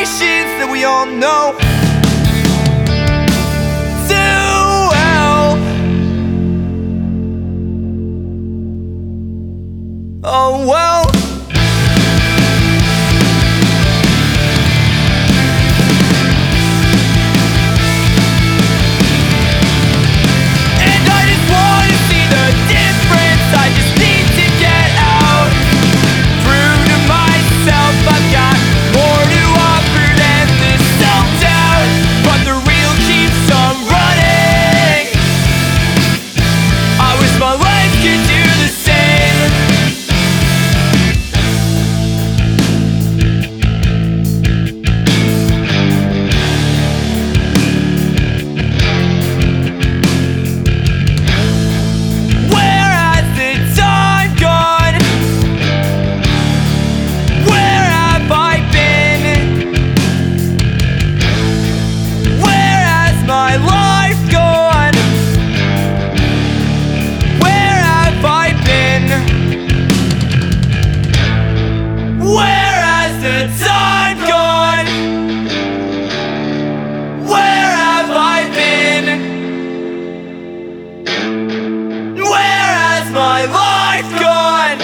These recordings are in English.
situations that we all know too well. Oh well. My life gone?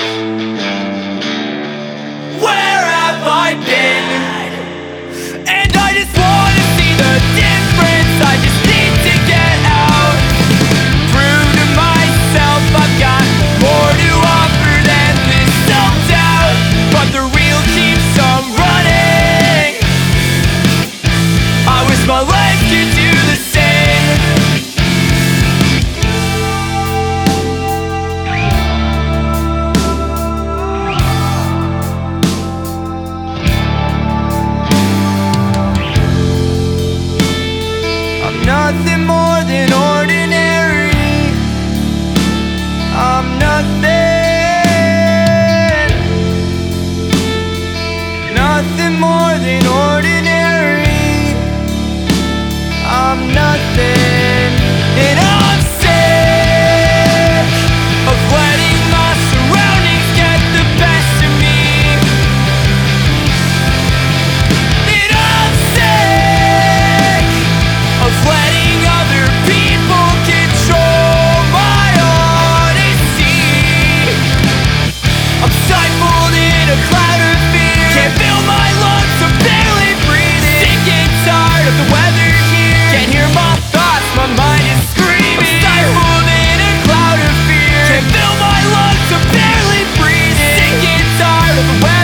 Where have I been? And I just wanna see the difference. I just need to get out, prove to myself I've got more to offer than this self-doubt. But the real keeps on running. I wish my life could do the same. Nothing more than ordinary. I'm nothing. Nothing more than ordinary. I'm nothing. And I'm sick of letting my surroundings get the best of me. And I'm sick of letting other people control my honesty. I'm stifled in a cloud of fear. Can't feel my lungs, I'm barely breathing. Sick and tired of the weather here. Can't hear my thoughts, my mind is screaming. I'm stifled in a cloud of fear. Can't feel my lungs, I'm barely breathing. Sick and tired of the weather.